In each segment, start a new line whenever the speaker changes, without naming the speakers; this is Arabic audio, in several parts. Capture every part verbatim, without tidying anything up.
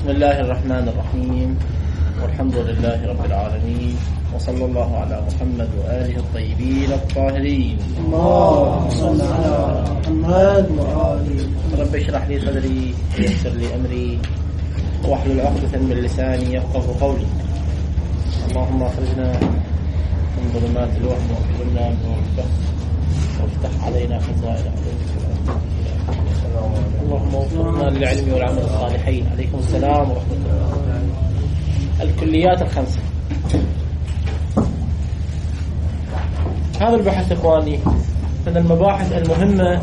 بسم الله الرحمن الرحيم، والحمد لله رب العالمين، وصلى الله على محمد وآله الطيبين الطاهرين.
اللهم صل على محمد وآله.
رب اشرح لي صدري ويسر لي أمري واحلل عقدة من لساني يفقهوا قولي. اللهم اخرجنا من ظلمات الوهم واكرمنا بنور الفهم وافتح علينا خزائن علمك. اللهم وفقنا للعلم والعمل الصالحين. عليكم السلام ورحمة الله. الكليات الخمسة. هذا البحث إخواني من المباحث المهمة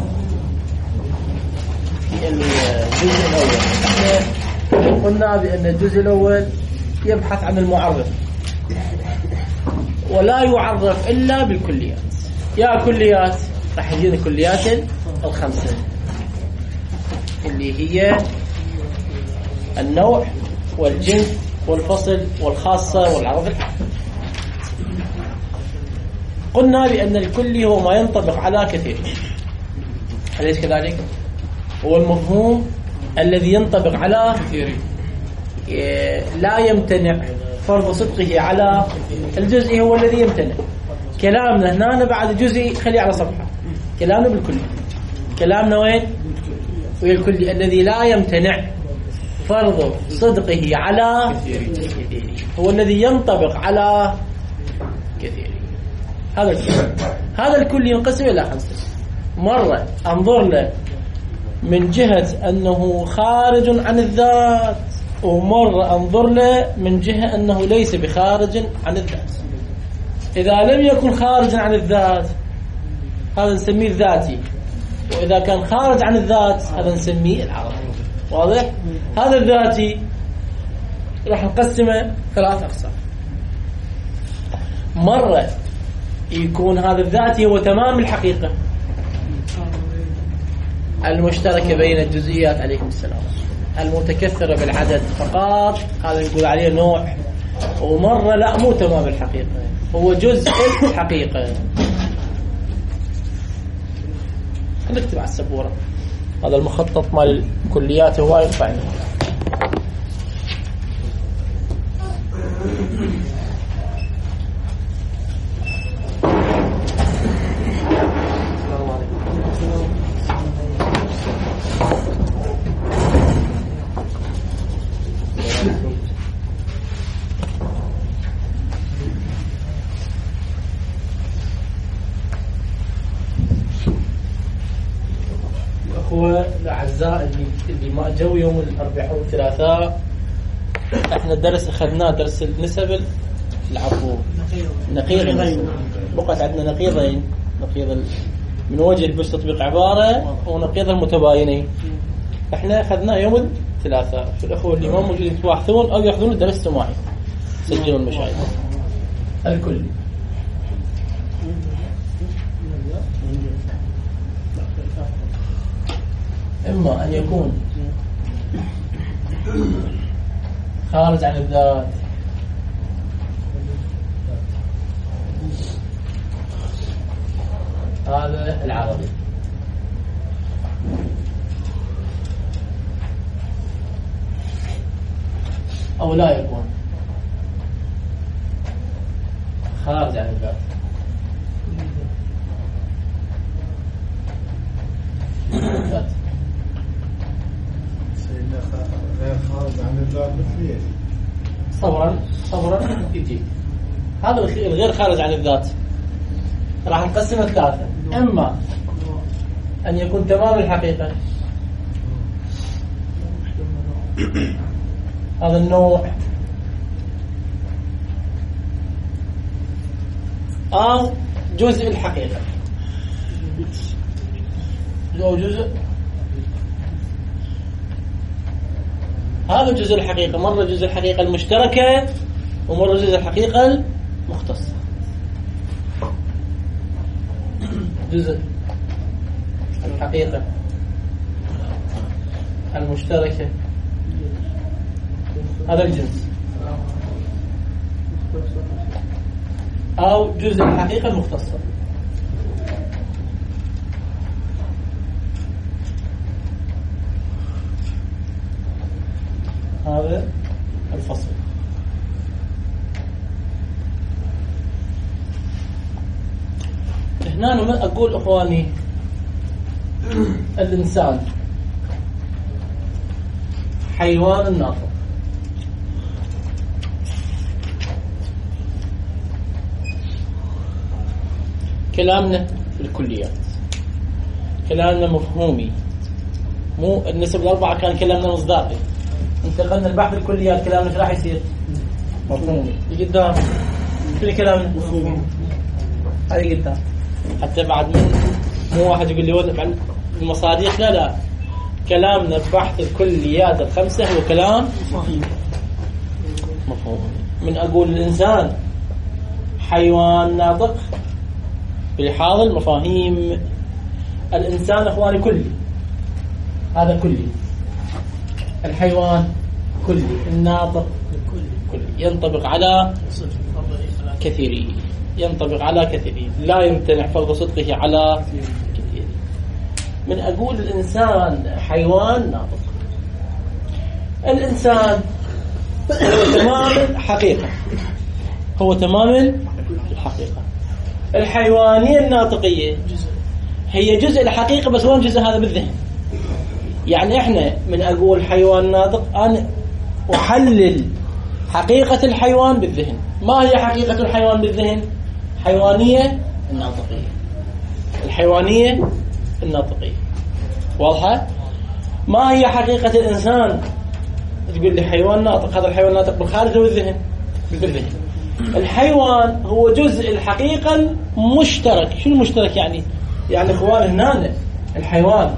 في الجزء الأول. احنا قلنا بأن الجزء الأول يبحث عن المعرف ولا يعرف إلا بالكليات. يا كليات راح يجينا الكليات الخمسة اللي هي النوع والجنس والفصل والخاصة والعرض الحاد. قلنا بأن الكلي هو ما ينطبق على كثير، أليس كذلك؟ هو المفهوم الذي ينطبق على كثير، لا يمتنع فرض صدقه على الجزء، هو الذي يمتنع. كلامنا هنا بعد جزء خلي على صفحة، كلامنا بالكلي. كلامنا وين؟ والكلي الذي لا يمتنع فرض صدقه على كثير هو الذي ينطبق على كثير. هذا الكلي. هذا الكلي ينقسم إلى خمسة. مرة أنظر له من جهة أنه خارج عن الذات، ومرة أنظر له من جهة أنه ليس بخارج عن الذات. إذا لم يكن خارجا عن الذات هذا نسميه الذاتي، وإذا كان خارج عن الذات هذا نسميه العرضي. واضح؟ هذا الذاتي راح نقسمه ثلاث أقسام. مرة يكون هذا الذاتي هو تمام الحقيقة المشتركة بين الجزئيات، عليكم السلام، المتكثرة بالعدد فقط، هذا يقول عليه نوع. ومرة لا، مو تمام الحقيقة، هو جزء الحقيقة. نكتب على السبورة هذا المخطط مال الكليات هو ينفعني. الأعزاء اللي اللي ما جو يوم الأربعاء والثلاثاء، احنا درس أخذناه درس النسب العفو نقيض. بقت عندنا نقيضين، نقيض من وجه البث تطبيق عبارة ونقيض المتباينين. احنا أخذناه يوم الثلاثاء. الأخوة اللي ما موجودين يتواحثون أو يأخذون الدرس السماعي، سجلوا المشاهد الكل. إما أن يكون خارج عن الذات، هذا العربي، أو لا يكون خارج عن الذات. الذات
غير خارج عن الذات مثلية.
صبرا صبرا يجي هذا الغير خارج عن الذات راح نقسمه ثلاثة. إما أن يكون تمام الحقيقة، هذا النوع، أو جزء الحقيقة، أو جزء. هذا جزء الحقيقة، مرة جزء الحقيقة المشتركة ومرة جزء الحقيقة المختصة. جزء الحقيقة المشتركة هذا الجنس، أو جزء الحقيقة المختصة. هذا الفصل. هنا أنا أقول أخواني الإنسان حيوان ناطق. كلامنا في الكليات، كلامنا مفهومي، مو النسب الأربعة كان كلامنا مصداقي. انتقلنا البحث الكليات كلامنا ايش راح يصير؟ مفهومي. اللي قدام كل كلامنا مفهومي، هذه قدام. حتى بعد من مو واحد يقول لي وضع المصاديق، لا لا، كلامنا ببحث الكليات الخمسة هو كلام مفهوم. من أقول الإنسان حيوان ناطق بلحاظ المفاهيم. الإنسان أخواني كلي، هذا كلي. الحيوان كلي، الناطق كلي، ينطبق على كثيرين، ينطبق على كثيرين، لا يمتنع فرض صدقه على كثيرين. من أقول الإنسان حيوان ناطق، الإنسان هو تمام الحقيقة، هو تمام الحقيقة. الحيوانية الناطقية هي جزء الحقيقة، بس وين جزء هذا؟ بالذهن. يعني إحنا من أقول حيوان ناطق أنا أحلل حقيقة الحيوان بالذهن. ما هي حقيقة الحيوان بالذهن؟ حيوانية الناطقية، الحيوانية الناطقية واضحة؟ ما هي حقيقة الإنسان؟ تقول لي حيوان ناطق، هذا الحيوان ناطق بالخارج أو بالذهن؟ بالذهن. الحيوان هو جزء الحقيقة المشترك. شنو المشترك يعني؟ يعني إخوان هنا الحيوان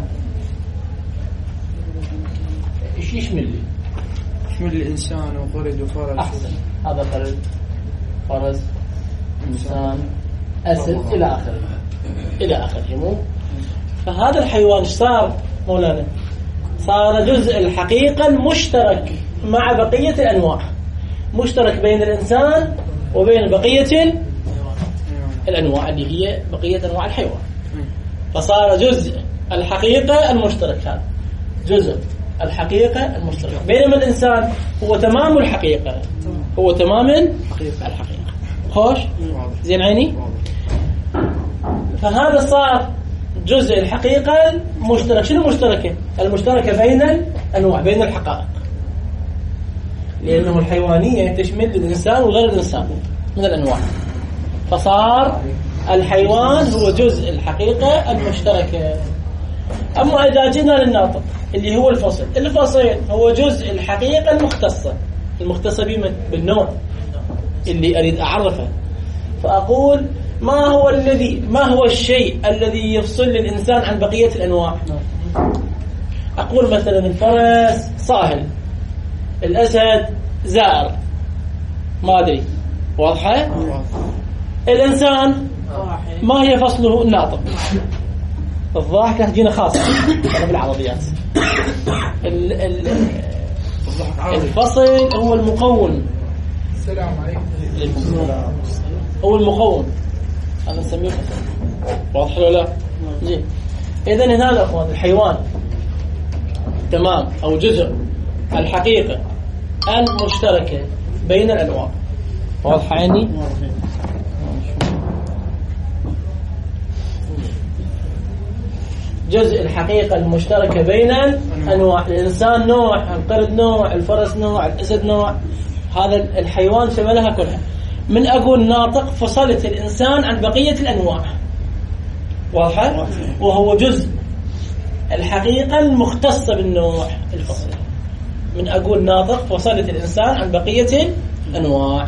إيش يشمل لي؟
يشمل الإنسان وقرد وفرس.
أحسن، هذا قرد، فرس، إنسان، أسد، إلى آخره إلى آخره. مو فهذا الحيوان صار مولانا؟ صار جزء الحقيقة المشترك مع بقية الأنواع، مشترك بين الإنسان وبين بقية الأنواع اللي هي بقية أنواع الحيوان. فصار جزء الحقيقة المشترك، هذا جزء الحقيقة المشترك. بينما الإنسان هو تمام الحقيقة، هو تمام الحقيقة. خوش زين عيني. فهذا صار جزء الحقيقة المشترك. شنو المشتركة؟ المشتركة بين الأنواع، بين الحقائق، لأنه الحيوانية تشمل الإنسان وغير الإنسان من الأنواع. فصار الحيوان هو جزء الحقيقة المشتركة. أما إذا جينا للناطق اللي هو الفصل، الفصل هو جزء الحقيقة المختصة، المختصة بمن؟ بالنوع اللي أريد أعرفه. فأقول ما هو الذي ما هو الشيء الذي يفصل الإنسان عن بقية الأنواع؟ أقول مثلا الفرس صاهل، الأسد زائر، ما أدري، واضحة؟ الإنسان ما هي فصله؟ الناطق. الضاحك تجينا خاصة أنا بالعربيات. ال ال الفصل هو المقوم.
السلام عليكم.
هو المقوم، أنا نسميه فصل. واضح ولا لا؟ زين. إذن هنا يا أخوان الحيوان تمام أو جزء الحقيقة المشتركة بين الأنواع. واضح عيني؟ جزء الحقيقة المشتركة بين الأنواع. الإنسان نوع، القرد نوع، الفرس نوع، الأسد نوع، هذا الحيوان شملها كلها. من أقول ناطق فصلت الإنسان عن بقية الأنواع، واضحة؟ وهو جزء الحقيقة المختصة بالنوع الفصل. من أقول ناطق فصلت الإنسان عن بقية الأنواع.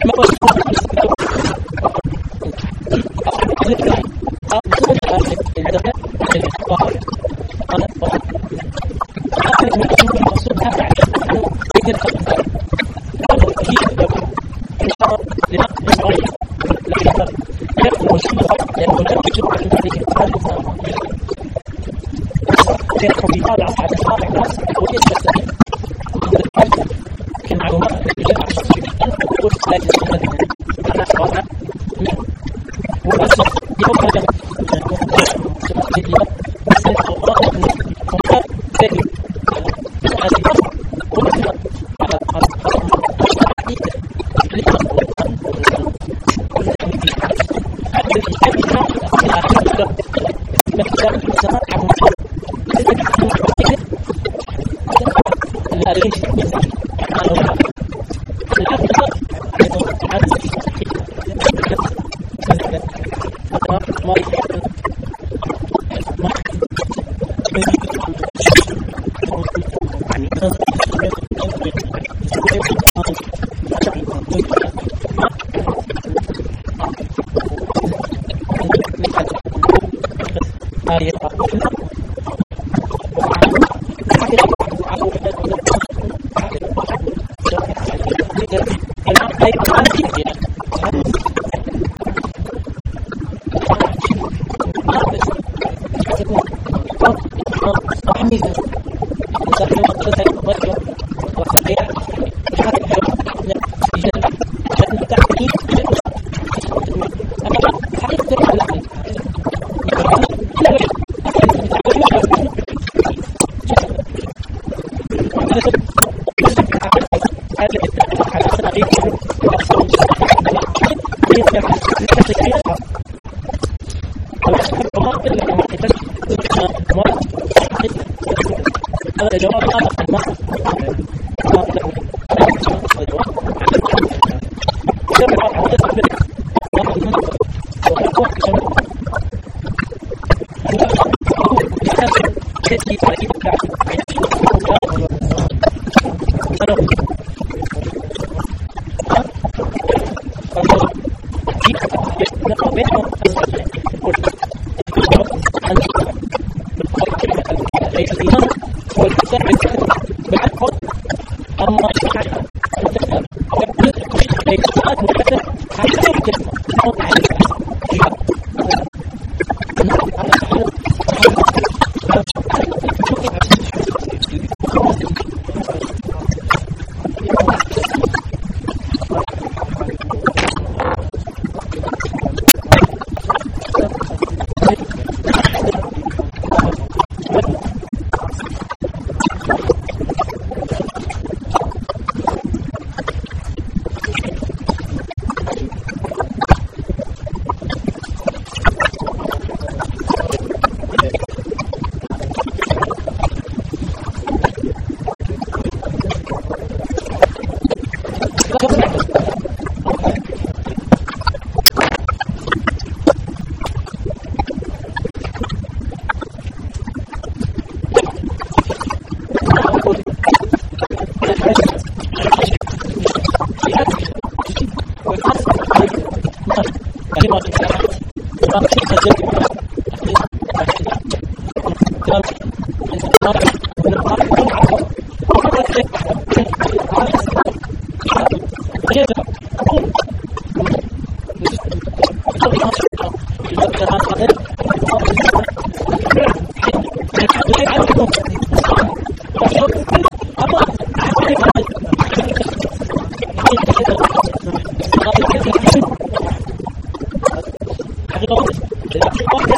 حقيقة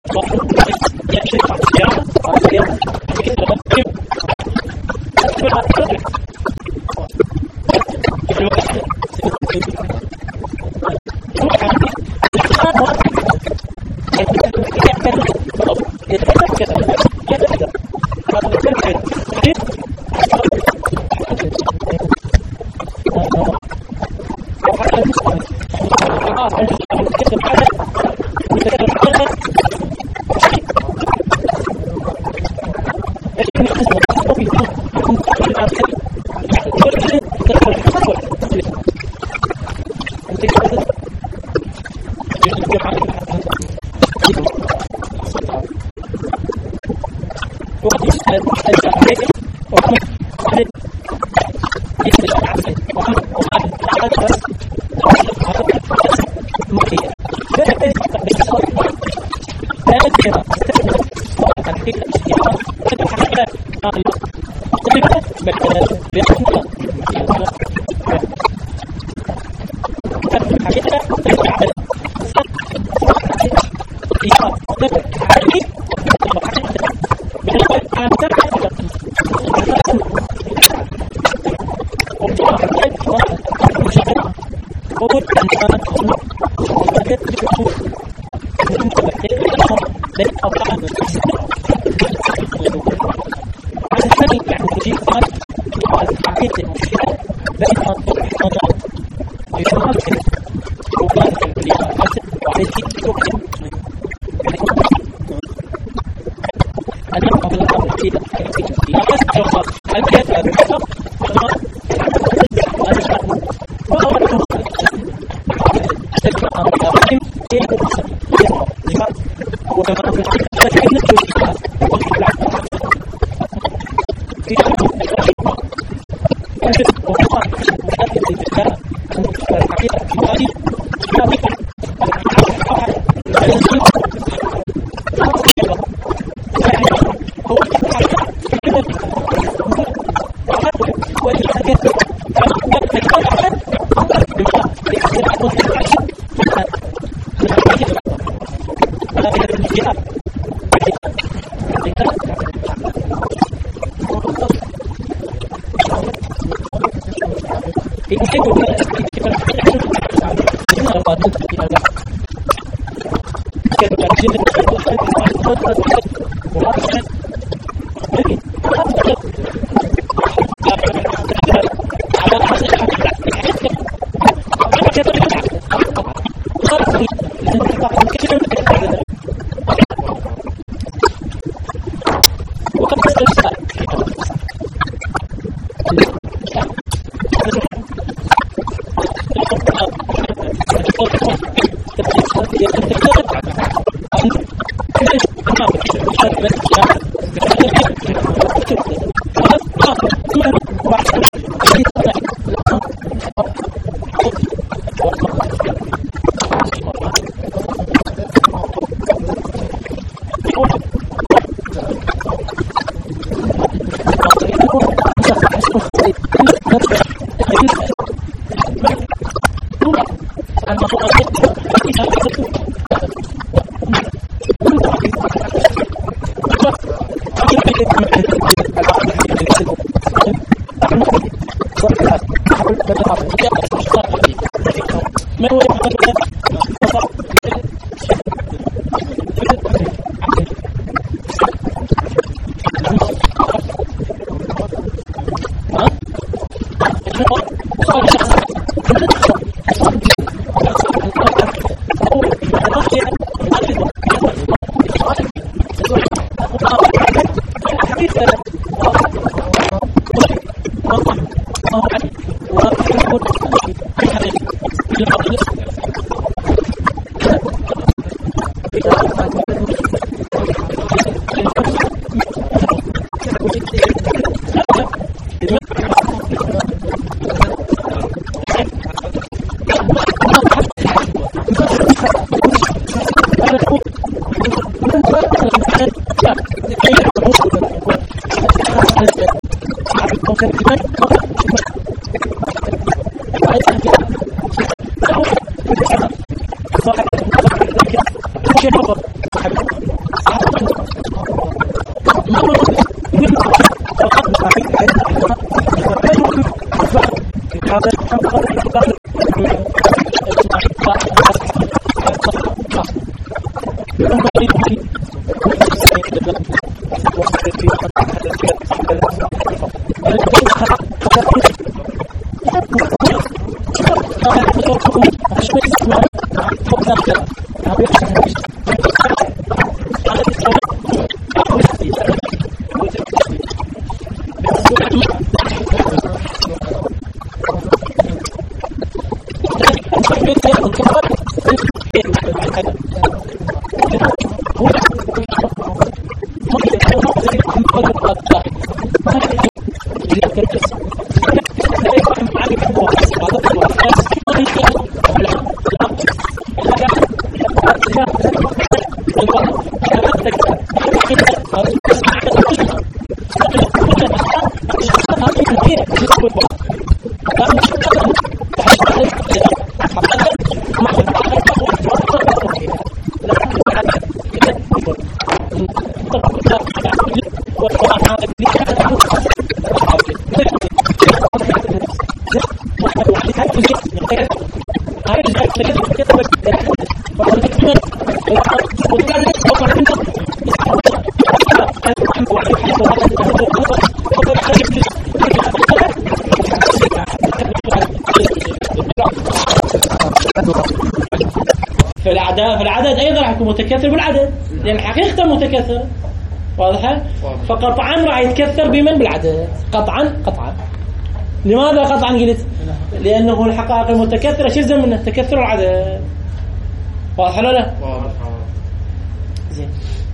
صح فالعدد أيضا راح يكون متكثر بالعدد لأن حقيقته متكثر. واضحة؟ فقطعا راح يتكثر بمن؟ بالعدد. قطعا قطعا. لماذا قطعا قلت؟ لأنه الحقائق المتكثرة شو يلزم منه؟ تكثر العدد. واضح ولا لا؟ واضح. زين.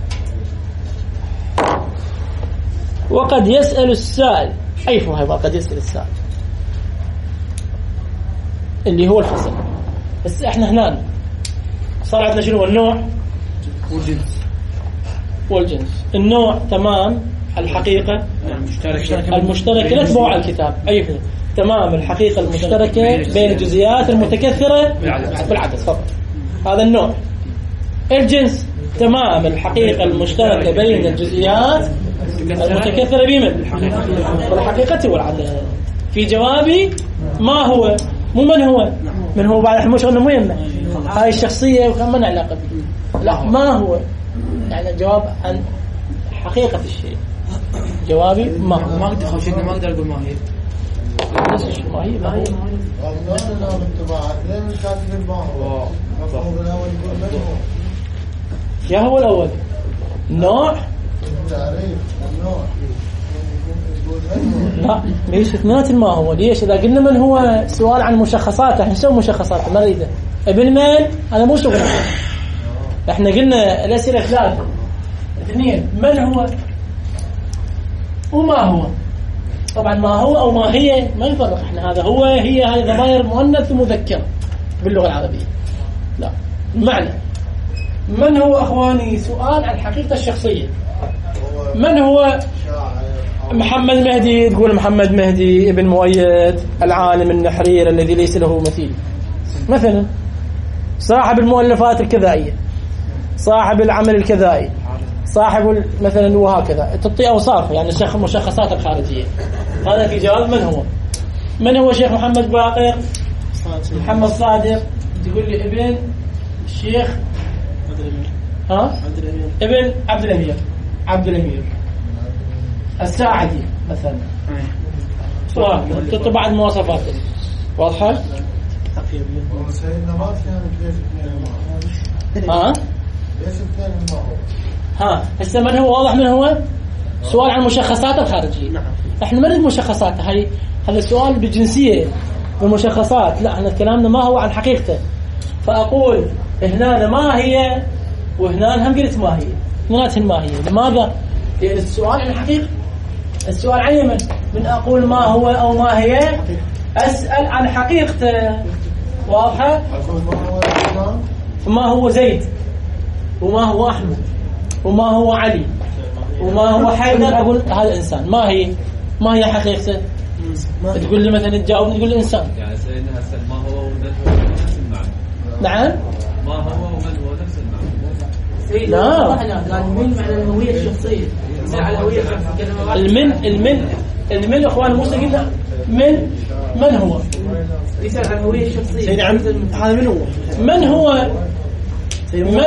وقد يسأل السائل أي فهم قد يسأل السائل اللي هو الفصل. بس احنا هنا صار عندنا شنو؟ النوع والجنس. والجنس النوع تمام الحقيقة المشتركة لا تبوع الكتاب أي فهم تمام الحقيقة المشتركة بين الجزئيات المتكثرة بالعدد فقط. هذا النوع. الجنس تمام الحقيقة المشتركة بين الجزئيات المتكثرة بمن؟ بالحقيقة والعدد. في جوابي ما هو مو من هو من هو بعد مش انه مهمه هاي الشخصيه وكمان علاقه به. لا ما هو يعني جواب عن حقيقه الشيء. جوابي ما هو.
ما اقدر خوشنا ما اقدر اقول ما هي.
ليش ما هي ما هي
والله انا بالطباعه لين كاتب ما هو المفروض الاول يقول من هو.
يا هو الاول نوع
تعريف النوع.
لا ليش اثنين ما هو. ليش إذا قلنا من هو سؤال عن مشخصات احنا نسوي مشخصات ما نريده. ابن من أنا مو شغل. احنا قلنا الأسئلة ثلاثة اثنين من هو وما هو. طبعا ما هو أو ما هي ما يفرق. احنا هذا هو هي هاي ضمائر مؤنث ومذكر باللغة العربية. لا المعنى من هو أخواني سؤال عن حقيقة الشخصية. من هو محمد مهدي تقول محمد مهدي ابن مؤيد العالم النحرير الذي ليس له مثيل مثلا. صاحب المؤلفات الكذائية صاحب العمل الكذائي صاحب مثلا وهكذا تعطي أوصاف يعني الشيخ المشخصات الخارجية. هذا في جواب من هو. من هو شيخ محمد باقر محمد صادق تقول لي ابن الشيخ ها ابن عبد الأمير عبد الأمير الساعدي مثلا. وهكذا بعض المواصفات واضحة.
سيدنا ما كان ليش اثنين
ها
ليش اثنين ما هو.
ها هسه من هو واضح من هو سؤال عن المشخصات الخارجية. احنا ما نريد مشخصات هاي هذا السؤال بالجنسية والمشخصات. لا احنا كلامنا ما هو عن حقيقته. فأقول هنا ما هي وهنا هم قلت ما هي اثنيناتهم ما هي. لماذا؟ لأن السؤال عن الحقيقة. السؤال عن من من أقول ما هو أو ما هي أسأل عن حقيقته. واضحة. ما هو زيد وما هو أحمد وما هو علي وما هو حيدر. أقول هذا إنسان. ما هي ما هي حقيقته. تقول لي مثلا تجاوبني تقول لي إنسان.
يعني سيدنا هسه ما هو ومن هو نفس المعنى.
نعم
ما هو ومن هو نفس المعنى.
لا
قال من معنى الهوية الشخصية. على الهوية الشخصية.
المن المن المن اخوان موسى قلنا من من هو
يسأل عن الهوية الشخصية.
سيدي عم هذا من هو من هو من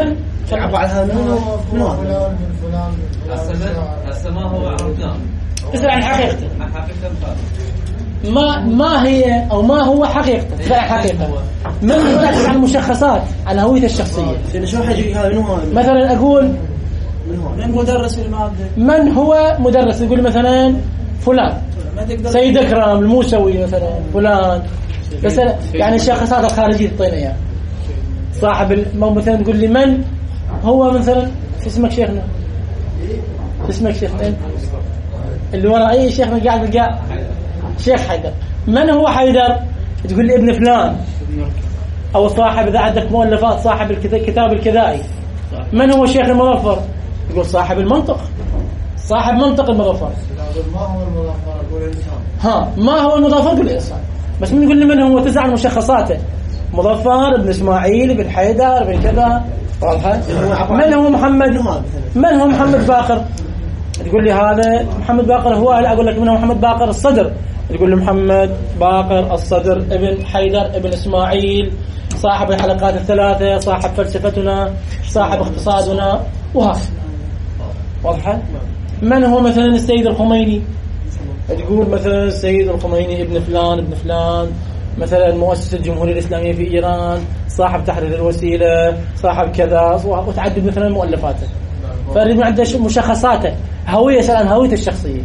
عبر على هذا منو منو
فلان من فلان من
هسه
فلان
من- هسه ما هو عرفناه
اسأل عن حقيقته.
عن حقيقة الخارج.
ما ما هي او ما هو حقيقته. اسأل عن حقيقته. من يركز عن المشخصات عن هويته الشخصية.
لأن شو حاجي هذا منو هذا
مثلا اقول
منو هذا
من مدرس المادة
من هو مدرس، يقول مثلا فلان
ما تقدر
سيد اكرم الموسوي مثلا فلان، بس يعني الشخصيات الخارجيه تعطينا اياها. صاحب الم- مثلا تقول لي من هو مثلا، شو اسمك شيخنا؟ شو اسمك شيخنا؟ اللي ورا اي شيخنا قاعد بالقاع شيخ حيدر. من هو حيدر؟ تقول لي ابن فلان، او صاحب اذا عندك مؤلفات صاحب الكتاب الكذائي. من هو الشيخ المظفر؟ يقول صاحب المنطق، صاحب منطق المظفر.
ما هو المظفر أقول إنسان.
ها ما هو المظفر بالإنسان، بس من يقول لي من هو تسع مشخصاته، مظفر ابن إسماعيل ابن حيدر ابن كذا. واضحة؟ من هو محمد؟ من هو محمد باقر؟ تقول لي هذا محمد باقر هو، أقول لك من هو محمد باقر؟ الصدر. تقول لي محمد باقر الصدر ابن حيدر ابن إسماعيل، صاحب الحلقات الثلاثة، صاحب فلسفتنا، صاحب اقتصادنا، وهذا. واضحة؟ من هو مثلا السيد الخميني؟ تقول مثلا السيد الخميني ابن فلان ابن فلان، مثلا مؤسس الجمهورية الإسلامية في إيران، صاحب تحرير الوسيلة، صاحب كذا، وتعدد مثلا مؤلفاته. فأريد من عنده مشخصاته، هوية، سأل عن هويته الشخصية.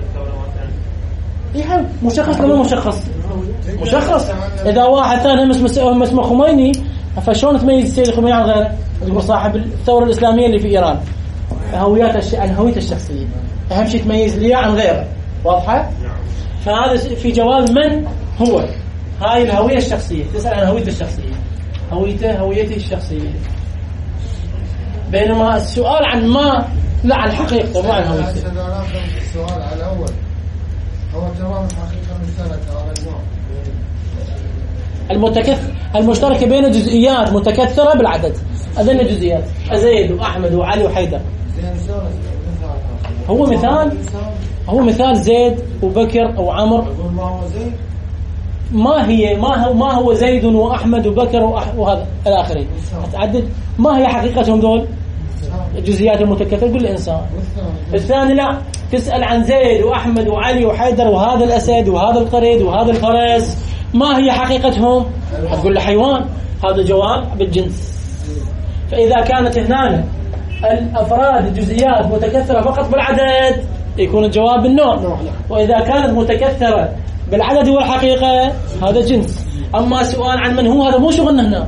إيه مشخص ولا مشخص؟ مشخص. إذا واحد ثاني اسمه اسمه خميني، فشلون تميز السيد الخميني عن غيره؟ تقول صاحب الثورة الإسلامية اللي في إيران. هويات الش... عن هويته الشخصية، أهم شيء تميز لي عن غيره. واضحة؟ فهذا في جواب من هو، هاي الهوية الشخصية. تسأل عن هويته الشخصية، هويته هويته الشخصية. بينما السؤال عن ما لا عن حقيقته مو عن هويته.
السؤال على الأول هو تمام الحقيقة من سنة على النوع
المتكثر المشتركة بين جزئيات متكثرة بالعدد. أذن جزئيات زيد وأحمد وعلي وحيدر. هو مثال هو مثال زيد وبكر أو عمر.
ما هو زيد
ما هي ما هو ما هو زيد وأحمد وبكر وهذا الآخرين. تعدد ما هي حقيقتهم دول الجزئيات المتكثرة. قل الإنسان. الثاني لا، تسأل عن زيد وأحمد وعلي وحيدر وهذا الأسد وهذا القريد وهذا الفرس، ما هي حقيقتهم؟ هتقول له حيوان. هذا جواب بالجنس. فإذا كانت هنا الأفراد الجزئيات متكثرة فقط بالعدد يكون الجواب بالنوع، وإذا كانت متكثرة بالعدد والحقيقة هذا جنس. أما سؤال عن من هو هذا مو شغلنا هنا.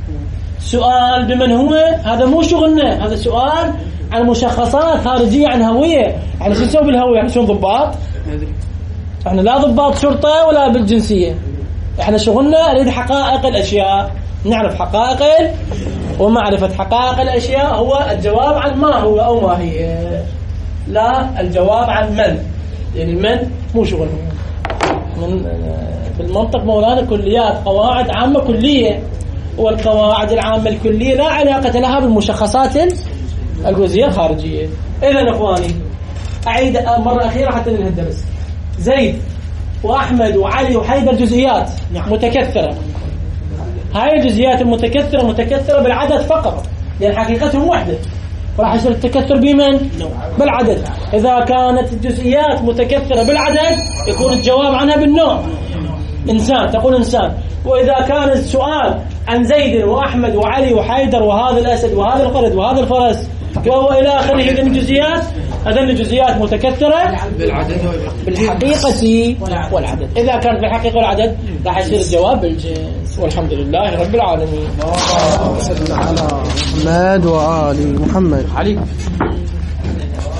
سؤال بمن هو هذا مو شغلنا، هذا سؤال عن مشخصات خارجية عن هوية. احنا شو نسوي بالهوية؟ احنا شو ضباط؟ احنا لا ضباط شرطة ولا بالجنسية. احنا شغلنا نريد حقائق الأشياء، نعرف حقائق، ومعرفة حقائق الأشياء هو الجواب عن ما هو أو ما هي، لا الجواب عن من. يعني من مو شغلنا. من في المنطق مولانا كليات قواعد عامة كلية، والقواعد العامة الكلية لا علاقة لها بالمشخصات الجزئية الخارجية. إذن أخواني أعيد مرة أخيرة حتى ننهي الدرس. زيد وأحمد وعلي وحيدر جزئيات متكثرة. هاي الجزئيات المتكثرة متكثرة بالعدد فقط، لأن حقيقتهم واحدة، راح يصير التكثر بمن؟ بالعدد. إذا كانت الجزئيات متكثرة بالعدد يكون الجواب عنها بالنوع، إنسان، تقول إنسان. وإذا كان السؤال عن زيد وأحمد وعلي وحيدر وهذا الأسد وهذا القرد وهذا الفرس وهو إلى آخره من الجزئيات، هذين الجزئيات متكثرة بالحقيقة والعدد. إذا كانت بالحقيقة والعدد راح يصير الجواب بالجنس. والحمد لله رب العالمين.
محمد وآل محمد.
عليك.